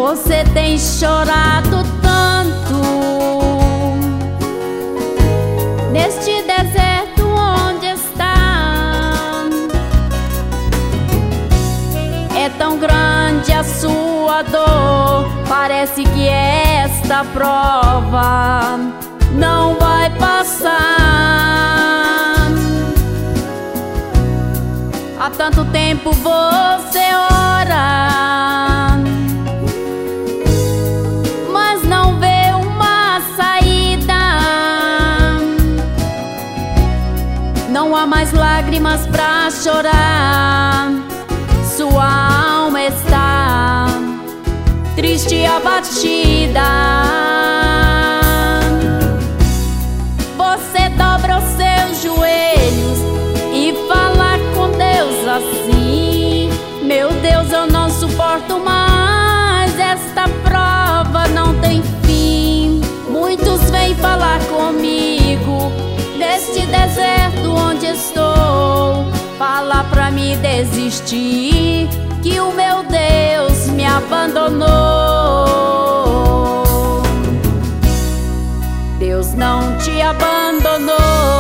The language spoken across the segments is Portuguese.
Você tem chorado tanto neste deserto onde está. É tão grande a sua dor, parece que esta prova não vai passar. Há tanto tempo você ora, mas não vê uma saída. Não há mais lágrimas pra chorar, sua alma está triste e abatida. Você dobra os seus joelhos e fala com Deus assim: meu Deus, eu não suporto mais, esta prova não tem fim. Muitos vêm falar comigo deste deserto onde estou, falar pra mim desistir, que o meu Deus me abandonou. Deus não te abandonou.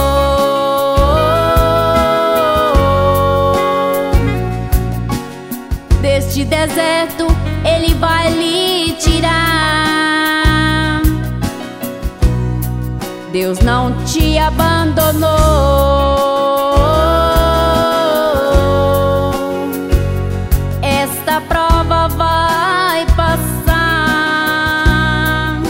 Deste deserto Ele vai lhe tirar. Deus não te abandonou. Esta prova vai passar.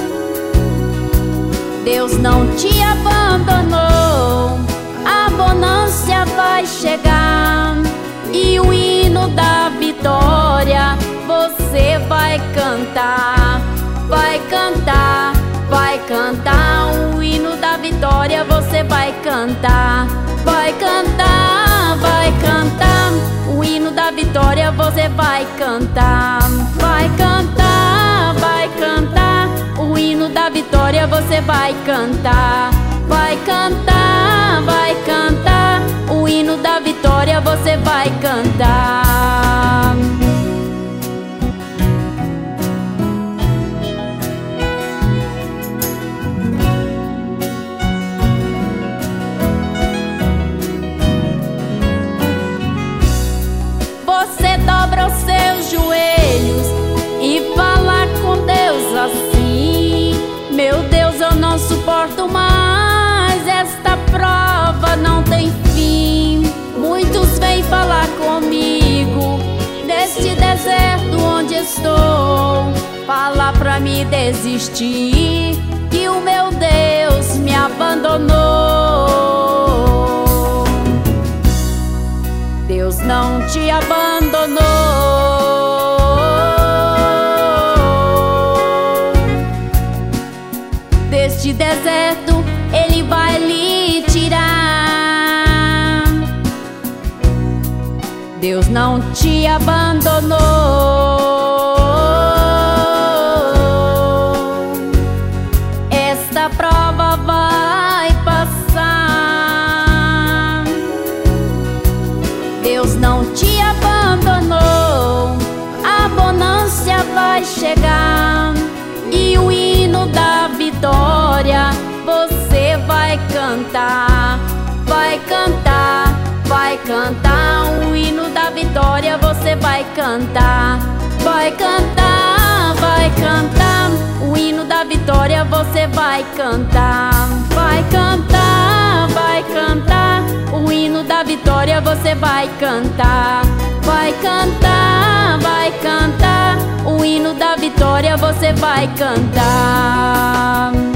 Deus não te abandonou. A bonança vai chegar e o hino da vitória você vai cantar. Vai cantar, vai cantar o hino da vitória, você vai cantar. Vai cantar, vai cantar o hino da vitória, você vai cantar. Vai cantar, vai cantar o hino da vitória, você vai cantar. Vai cantar, vai cantar o hino da vitória, você vai cantar. Você dobra os seus joelhos e fala com Deus assim: meu Deus, eu não suporto mais, esta prova não tem fim. Muitos vêm falar comigo neste deserto onde estou, falar pra mim desistir, que o meu Deus me abandonou. Deus não te abandonou. Deste deserto Ele vai lhe tirar. Deus não te abandonou. Esta prova vai passar. Deus não te abandonou. A bonança vai chegar e o hino da vitória você vai cantar. Vai cantar, vai cantar o hino da vitória, você vai cantar. Vai cantar, vai cantar o hino da vitória, você vai cantar. Vai cantar, vai cantar o hino da vitória, você vai cantar. Vai cantar, vai cantar o hino da vitória, você vai cantar.